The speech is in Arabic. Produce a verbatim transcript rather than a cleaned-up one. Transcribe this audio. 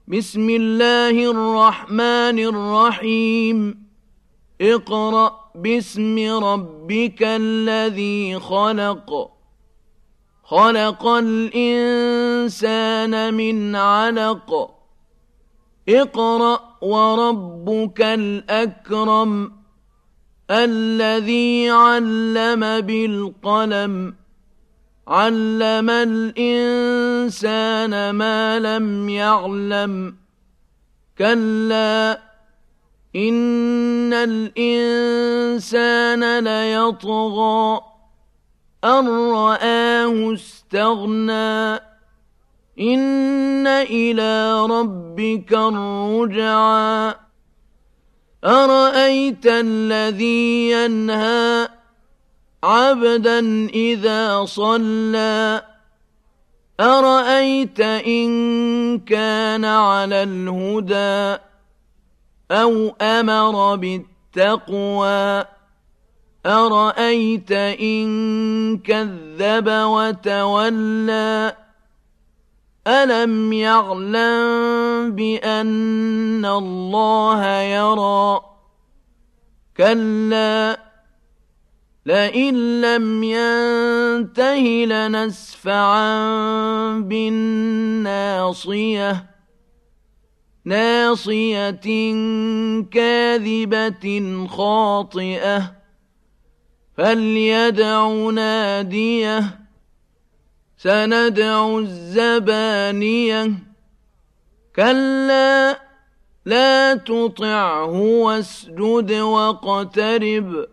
بسم الله الرحمن الرحيم اقرأ باسم ربك الذي خلق خلق الإنسان من علق اقرأ وربك الأكرم الذي علم بالقلم علم الإنسان ما لم يعلم كلا إن الإنسان ليطغى أن رآه استغنى إن إلى ربك الرجعى أرأيت الذي ينهى عبدا إذا صلى أرأيت إن كان على الهدى أو أمر بالتقوى أرأيت إن كذب وتولى ألم يعلم بأن الله يرى كلا لئن لم ينته لنسفعا بالناصية ناصية كاذبة خاطئة فليدع ناديه سندع الزبانية كلا لا تطعه واسجد واقترب